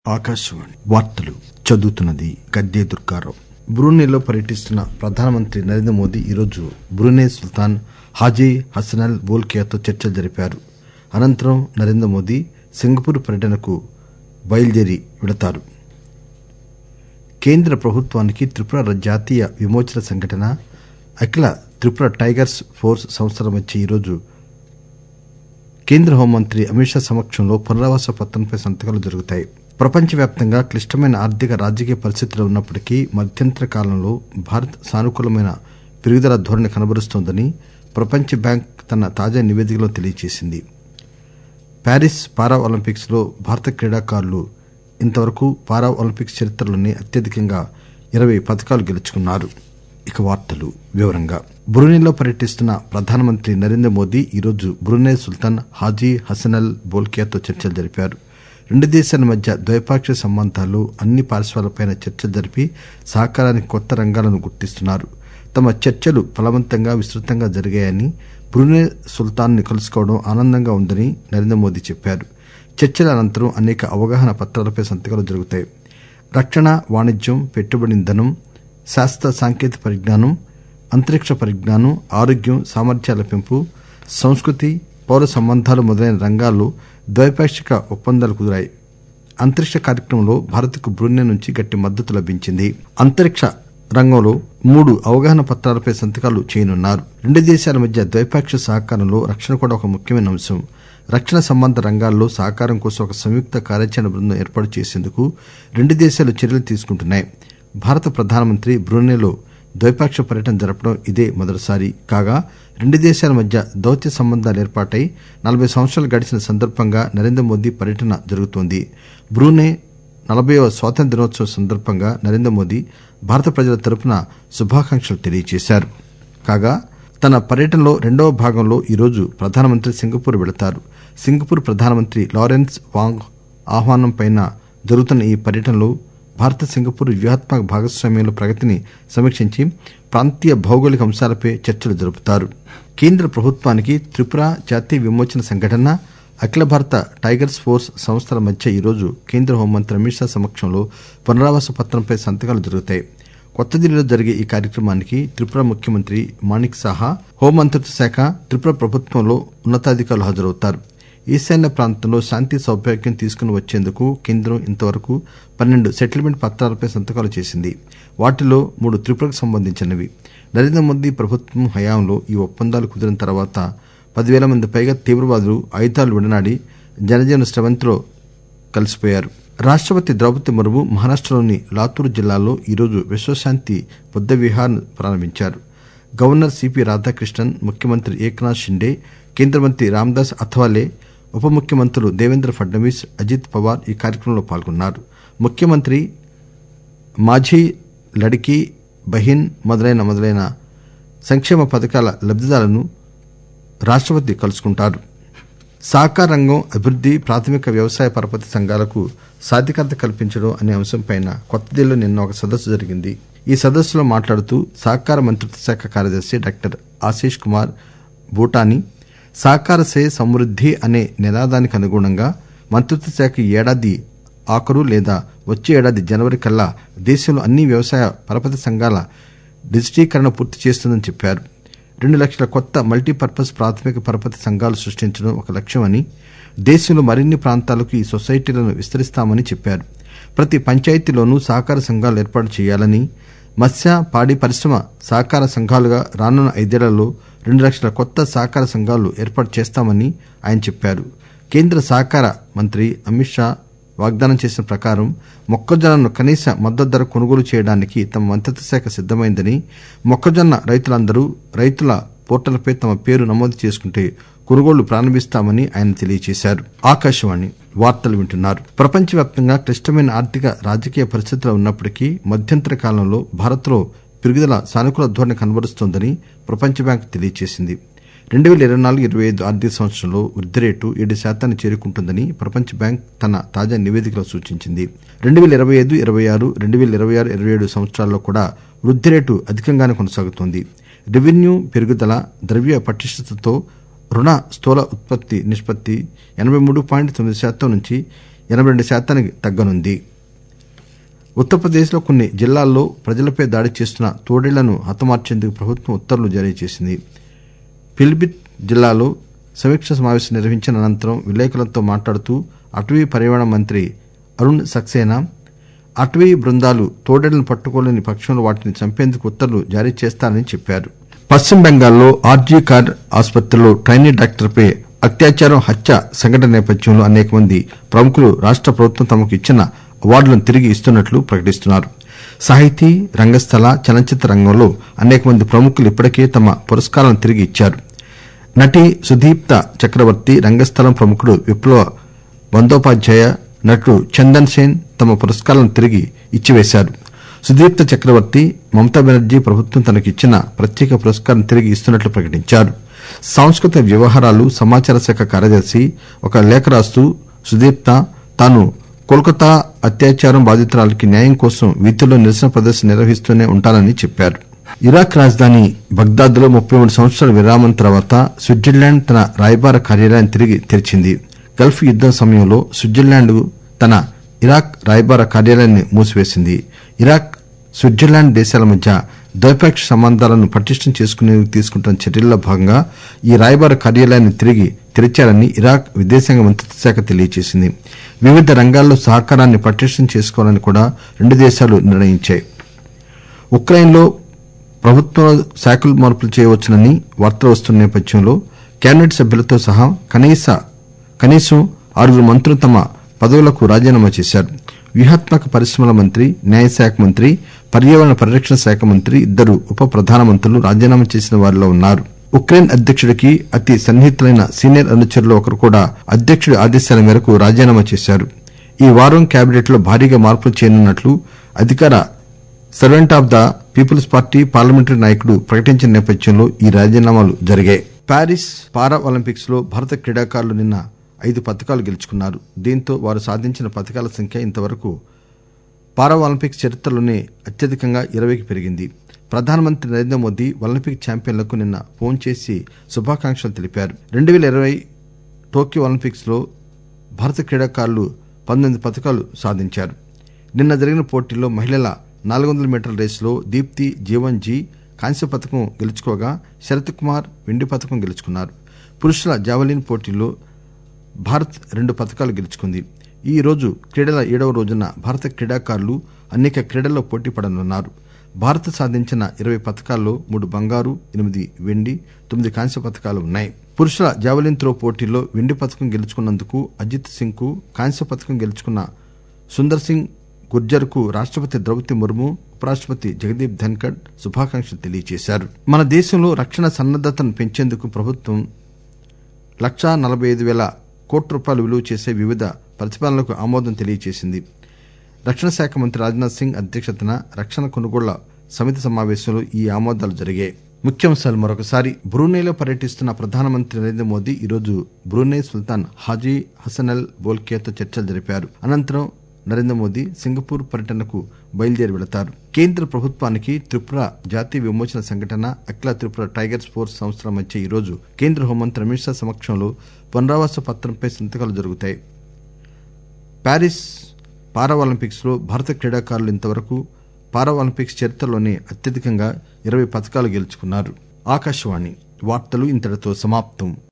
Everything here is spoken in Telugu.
ఆకాశవాణి వార్తలు చదువుతున్నది గద్దె దుర్గారావు. బ్రూనెలో పర్యటిస్తున్న ప్రధానమంత్రి నరేంద్ర మోదీ ఈరోజు బ్రూనె సుల్తాన్ హాజీ హసనల్ బోల్కియాతో చర్చలు జరిపారు. అనంతరం నరేంద్ర మోదీ సింగపూర్ పర్యటనకు బయలుదేరి వెళతారు. కేంద్ర ప్రభుత్వానికి త్రిపుర జాతీయ విమోచన సంఘటన, అఖిల త్రిపుర టైగర్స్ ఫోర్స్ సంస్థల మధ్య ఈరోజు కేంద్ర హోంమంత్రి అమిత్ షా సమక్షంలో పునరావాస పత్రంపై సంతకాలు జరుగుతాయి. ప్రపంచవ్యాప్తంగా క్లిష్టమైన ఆర్థిక రాజకీయ పరిస్థితులు ఉన్నప్పటికీ మధ్యంతర కాలంలో భారత్ సానుకూలమైన పెరుగుదల ధోరణి కనబరుస్తోందని ప్రపంచ బ్యాంక్ తన తాజా నివేదికలో తెలియజేసింది. ప్యారిస్ పారా ఒలింపిక్స్ లో భారత క్రీడాకారులు ఇంతవరకు పారా ఒలింపిక్స్ చరిత్రలోనే అత్యధికంగా 20 పతకాలు గెలుచుకున్నారు. బ్రూనెలో పర్యటిస్తున్న ప్రధానమంత్రి నరేంద్ర మోదీ ఈరోజు బ్రూనె సుల్తాన్ హాజీ హసనల్ బోల్కియాతో చర్చలు జరిపారు. రెండు దేశాల మధ్య ద్వైపాక్షిక సంబంధాల్లో అన్ని పార్శ్వాలపై చర్చలు జరిపి సహకారానికి కొత్త రంగాలను గుర్తిస్తున్నారు. తమ చర్చలు ఫలవంతంగా విస్తృతంగా జరిగాయని, బ్రూనె సుల్తాన్ ని కలుసుకోవడం ఆనందంగా ఉందని నరేంద్ర మోదీ చెప్పారు. చర్చల అనంతరం అనేక అవగాహన పత్రాలపై సంతకాలు జరుగుతాయి. రక్షణ, వాణిజ్యం, పెట్టుబడి, ఇంధనం, శాస్త్ర సాంకేతిక పరిజ్ఞానం, అంతరిక్ష పరిజ్ఞానం, ఆరోగ్యం, సామర్థ్యాల పెంపు, సంస్కృతి, పౌర సంబంధాలు మొదలైన రంగాల్లో ద్వైపాక్షిక ఒప్పందాలు కుదిరాయి. అంతరిక్ష కార్యక్రమంలో భారత్ కు బ్రూనె నుంచి గట్టి మద్దతు లభించింది. అంతరిక్ష రంగంలో 3 అవగాహన పత్రాలపై సంతకాలు చేయనున్నారు. రెండు దేశాల మధ్య ద్వైపాక్షిక సహకారంలో రక్షణ కూడా ఒక ముఖ్యమైన అంశం. రక్షణ సంబంధ రంగాల్లో సహకారం కోసం ఒక సంయుక్త కార్యాచరణ బృందం ఏర్పాటు చేసేందుకు రెండు దేశాలు చర్యలు తీసుకుంటున్నాయి. భారత ప్రధానమంత్రి బ్రూనెలో ద్వైపాక్షిక పర్యటన జరపడం ఇదే మొదటిసారి కాగా, రెండు దేశాల మధ్య దౌత్య సంబంధాలు ఏర్పాటై 40 సంవత్సరాలు గడిచిన సందర్భంగా నరేంద్ర మోదీ పర్యటన జరుగుతోంది. బ్రూనె 40వ స్వాతంత్ర్య దినోత్సవం సందర్భంగా నరేంద్ర మోదీ భారత ప్రజల తరపున శుభాకాంక్షలు తెలియజేశారు. కాగా, తన పర్యటనలో రెండవ భాగంలో ఈరోజు ప్రధానమంత్రి సింగపూర్ వెళతారు. సింగపూర్ ప్రధానమంత్రి లారెన్స్ వాంగ్ ఆహ్వానంపై జరుగుతున్న ఈ పర్యటనలో భారత సింగపూర్ వ్యూహాత్మక భాగస్వామ్యంలో ప్రగతిని సమీక్షించి ప్రాంతీయ భౌగోళిక అంశాలపై చర్చలు జరుపుతారు. కేంద్ర ప్రభుత్వానికి త్రిపుర జాతీయ విమోచన సంఘటన, అఖిల భారత టైగర్స్ ఫోర్స్ సంస్థల మధ్య ఈరోజు కేంద్ర హోంమంత్రి అమిత్ షా సమక్షంలో పునరావాస పత్రంపై సంతకాలు జరుగుతాయి. కొత్త ఢిల్లీలో జరిగే ఈ కార్యక్రమానికి త్రిపుర ముఖ్యమంత్రి మాణిక్ సాహా, హోంమంత్రిత్వ శాఖ, త్రిపుర ప్రభుత్వంలో ఉన్నతాధికారులు హాజరవుతారు. ఈశాన్య ప్రాంతంలో శాంతి సౌభాగ్యం తీసుకుని వచ్చేందుకు కేంద్రం ఇంతవరకు 12 సెటిల్మెంట్ పత్రాలపై సంతకాలు చేసింది. వాటిలో 3 త్రిపురకు సంబంధించినవి. నరేంద్ర మోదీ ప్రభుత్వం హయాంలో ఈ ఒప్పందాలు కుదిరిన తర్వాత 10,000 మంది పైగా తీవ్రవాదులు ఆయుధాలు విడనాడి జనజీవన స్రవంతిలో కలిసిపోయారు. రాష్టపతి ద్రౌపది ముర్ము మహారాష్టలోని లాతూర్ జిల్లాలో ఈరోజు విశ్వశాంతి బుద్ధ విహార్ ప్రారంభించారు. గవర్నర్ సిపి రాధాకృష్ణన్, ముఖ్యమంత్రి ఏక్నాథ్ షిండే, కేంద్ర మంత్రి రామదాస్ అథవాలే, ఉప ముఖ్యమంత్రులు దేవేంద్ర ఫడ్నవీస్, అజిత్ పవార్ ఈ కార్యక్రమంలో పాల్గొన్నారు. ముఖ్యమంత్రి మాఝీ లడ్కీ బహిన్ మొదలైన సంక్షేమ పథకాల లబ్దిదారులను రాష్టపతి కలుసుకుంటారు. సహకార రంగం అభివృద్ది, ప్రాథమిక వ్యవసాయ పరపతి సంఘాలకు సాధికారత కల్పించడం అనే అంశంపై కొత్త ఢిల్లీలో నిన్న ఒక సదస్సు జరిగింది. ఈ సదస్సులో మాట్లాడుతూ సహకార మంత్రిత్వ శాఖ కార్యదర్శి డాక్టర్ ఆశీష్ కుమార్ బూటాని, సహకార సే సమృద్ది అనే నినాదానికి అనుగుణంగా మంత్రిత్వ శాఖ ఈ ఏడాది ఆఖరు లేదా వచ్చే ఏడాది జనవరి కల్లా దేశంలో అన్ని వ్యవసాయ పరపతి సంఘాల డిజిటీకరణ పూర్తి చేస్తుందని చెప్పారు. 2 లక్షల కొత్త మల్టీపర్పస్ ప్రాథమిక పరపతి సంఘాలు సృష్టించడం ఒక లక్ష్యమని, దేశంలో మరిన్ని ప్రాంతాలకు ఈ సొసైటీలను విస్తరిస్తామని చెప్పారు. ప్రతి పంచాయతీలోనూ సహకార సంఘాలు ఏర్పాటు చేయాలని, మత్స్య, పాడి పరిశ్రమ సహకార సంఘాలుగా రానున్న 5 ఏళ్లలో 2 లక్షల కొత్త సహకార సంఘాలు ఏర్పాటు చేస్తామని ఆయన చెప్పారు. కేంద్ర సహకార మంత్రి అమిత్ షా వాగ్దానం చేసిన ప్రకారం మొక్కజొన్నను కనీస మద్దతు ధర కొనుగోలు చేయడానికి తమ మంత్రిత్వ శాఖ సిద్దమైందని, మొక్కజొన్న రైతులందరూ రైతుల పోర్టల్పై తమ పేరు నమోదు చేసుకుంటే కొనుగోళ్లు ప్రారంభిస్తామని ఆయన తెలియజేశారు. ఆకాశవాణి వార్తలు వింటున్నారు. ప్రపంచవ్యాప్తంగా క్లిష్టమైన ఆర్థిక రాజకీయ పరిస్థితులు ఉన్నప్పటికీ మధ్యంతర కాలంలో భారత్ లో పెరుగుదల సానుకూల ధోరణి కనబరుస్తోందని ప్రపంచ బ్యాంక్ తెలియజేసింది. 2024-25 ఆర్థిక సంవత్సరంలో వృద్ధి రేటు 7% చేరుకుంటుందని ప్రపంచ బ్యాంక్ తన తాజా నివేదికలో సూచించింది. 2025-26, 2026-27 సంవత్సరాల్లో కూడా వృద్ధి రేటు అధికంగానే కొనసాగుతోంది. రెవెన్యూ పెరుగుదల, ద్రవ్య పటిష్టతతో రుణ స్థూల ఉత్పత్తి నిష్పత్తి 83.9% నుంచి 82% తగ్గనుంది. ఉత్తరప్రదేశ్లో కొన్ని జిల్లాల్లో ప్రజలపై దాడి చేస్తున్న తోడేళ్లను హతమార్చేందుకు ప్రభుత్వం ఉత్తర్వులు జారీ చేసింది. పిలిభిత్ జిల్లాలో సమీక్ష సమావేశం నిర్వహించిన అనంతరం విలేకరులతో మాట్లాడుతూ అటవీ పర్యావరణ మంత్రి అరుణ్ సక్సేనా అటవీ బృందాలు తోడేళ్లను పట్టుకోలేని పక్షంలో వాటిని చంపేందుకు ఉత్తర్వులు జారీ చేస్తారని చెప్పారు. పశ్చిమ బెంగాల్లో ఆర్జీ కార్ ఆసుపత్రిలో ట్రైనీ డాక్టర్పై అత్యాచారం, హత్య సంఘటన నేపథ్యంలో అనేక మంది ప్రముఖులు రాష్ట ప్రభుత్వం తమకు ఇచ్చిన అవార్డులను తిరిగి ఇస్తున్నట్లు ప్రకటిస్తున్నారు. సాహితీ, రంగస్థల, చలనచిత్ర రంగంలో అనేక మంది ప్రముఖులు ఇప్పటికే తమ పురస్కారాలను తిరిగి ఇచ్చారు. నటి సుదీప్త చక్రవర్తి, రంగస్థలం ప్రముఖుడు విప్లవ బందోపాధ్యాయ, నటుడు చందన్ సేన్ తమ పురస్కారాలను తిరిగి ఇచ్చివేశారు. సుదీప్త చక్రవర్తి, మమతా బెనర్జీ ప్రభుత్వం తనకిచ్చిన ప్రత్యేక పురస్కారం తిరిగి ఇస్తున్నట్లు ప్రకటించారు. సాంస్కృతిక వ్యవహారాలు, సమాచార శాఖ కార్యదర్శి ఒక లేఖ రాస్తూ సుదీప్త తాను కోల్కతా అత్యాచారం బాధితురాలికి న్యాయం కోసం వీధుల్లో నిరసన ప్రదర్శన నిర్వహిస్తూనే ఉంటానని చెప్పారు. ఇరాక్ రాజధాని బగ్దాద్లో 33 సంవత్సరాల విరామం తర్వాత స్విట్జర్లాండ్ తన రాయబార కార్యాలయాన్ని తిరిగి తెరిచింది. గల్ఫ్ యుద్దం సమయంలో స్విట్జర్లాండ్ తన ఇరాక్ రాయబార కార్యాలయాన్ని మూసివేసింది. ఇరాక్, స్విట్జర్లాండ్ దేశాల మధ్య ద్వైపాక్షిక సంబంధాలను పటిష్టం చేసుకునేందుకు తీసుకుంటున్న చర్యల్లో భాగంగా ఈ రాయబార కార్యాలయాన్ని తిరిగి తెరిచారని ఇరాక్ విదేశాంగ మంత్రిత్వ శాఖ తెలియజేసింది. వివిధ రంగాల్లో సహకారాన్ని పటిష్టం చేసుకోవాలని కూడా రెండు దేశాలు నిర్ణయించాయి. ఉక్రెయిన్లో ప్రభుత్వంలో శాఖలు మార్పులు చేయవచ్చునని వార్తలు వస్తున్న నేపథ్యంలో కేబినెట్ సభ్యులతో సహా కనీసం 6 మంత్రులు తమ పదవులకు రాజీనామా చేశారు. వ్యూహాత్మక పరిశ్రమల మంత్రి, న్యాయశాఖ మంత్రి, పర్యావరణ పరిరక్షణ శాఖ మంత్రి, 2 ఉప ప్రధానమంత్రులు రాజీనామా చేసిన వారిలో ఉన్నారు. ఉక్రెయిన్ అధ్యక్షుడికి అతి సన్నిహితులైన సీనియర్ అనుచరులు ఒకరు కూడా అధ్యక్షుడి ఆదేశాల మేరకు రాజీనామా చేశారు. ఈ వారం కేబినెట్ లో భారీగా మార్పులు చేయనున్నట్లు అధికార servant of the people's party parliamentary నాయకుడు ప్రకటించిన నేపథ్యంలో ఈ రాజీనామాలు జరిగాయి. ప్యారిస్ పారా ఒలింపిక్స్ లో భారత క్రీడాకారులు నిన్న 5 పతకాలు గెలుచుకున్నారు. దీంతో వారు సాధించిన పతకాల సంఖ్య ఇంతవరకు పారా ఒలింపిక్స్ చరిత్రలోనే అత్యధికంగా 20కి పెరిగింది. ప్రధానమంత్రి నరేంద్ర మోదీ ఒలింపిక్ ఛాంపియన్లకు నిన్న ఫోన్ చేసి శుభాకాంక్షలు తెలిపారు. 2020 టోక్యో ఒలింపిక్స్ లో భారత క్రీడాకారులు 19 పతకాలు సాధించారు. నిన్న జరిగిన పోటీల్లో మహిళల 400 మీటర్ల రేసులో దీప్తి జీవన్జీ కాంస్య పతకం గెలుచుకోగా శరత్ కుమార్ వెండి పతకం గెలుచుకున్నారు. పురుషుల జావెలిన్ పోటీల్లో భారత్ 2 పతకాలు గెలుచుకుంది. ఈ రోజు క్రీడల 7వ రోజున భారత క్రీడాకారులు అనేక క్రీడల్లో పోటీ పడనున్నారు. భారత్ సాధించిన 20 పతకాల్లో 3 బంగారు, 8 వెండి, 9 కాంస్య పతకాలు ఉన్నాయి. పురుషుల జావెలిన్ త్రో పోటీల్లో వెండి పతకం గెలుచుకున్నందుకు అజిత్ సింగ్ కు, కాంస్య పతకం గెలుచుకున్న సుందర్ సింగ్ గుర్జర్ కు రాష్టపతి ద్రౌపది ముర్ము, ఉపరాష్టపతి జగదీప్ ధన్కడ్ శుభాకాంక్షలు తెలియజేశారు. మన దేశంలో రక్షణ సన్నద్దతను పెంచేందుకు ప్రభుత్వం 1,45,000 కోట్ల రూపాయలు విలువ చేసే వివిధ ప్రతిపాదనలకు ఆమోదం తెలియజేసింది. రక్షణ శాఖ మంత్రి రాజ్నాథ్ సింగ్ అధ్యక్షతన రక్షణ కొనుగోళ్ల సమితి సమావేశంలో ఈ ఆమోదాలు జరిగాయి. ముఖ్యాంశాలు మరొకసారి. బ్రూనైలో పర్యటిస్తున్న ప్రధానమంత్రి నరేంద్ర మోదీ ఈరోజు బ్రూనై సుల్తాన్ హాజీ హసనల్ బోల్కియాతో చర్చలు జరిపారు. అనంతరం నరేంద్ర మోదీ సింగపూర్ పర్యటనకు బయలుదేరి వెళతారు. కేంద్ర ప్రభుత్వానికి త్రిపుర జాతీయ విమోచన సంఘటన, అఖిల త్రిపుర టైగర్స్ ఫోర్స్ సంస్థల మధ్య ఈరోజు కేంద్ర హోంమంత్రి అమిత్ షా సమక్షంలో పునరావాస పత్రంపై సంతకాలు జరుగుతాయి. ప్యారిస్ పారా ఒలింపిక్స్ లో భారత క్రీడాకారులు ఇంతవరకు పారా ఒలింపిక్స్ చరిత్రలోనే అత్యధికంగా 20 పతకాలు గెలుచుకున్నారు. ఆకాశవాణి వార్తలు ఇంతటితో సమాప్తం.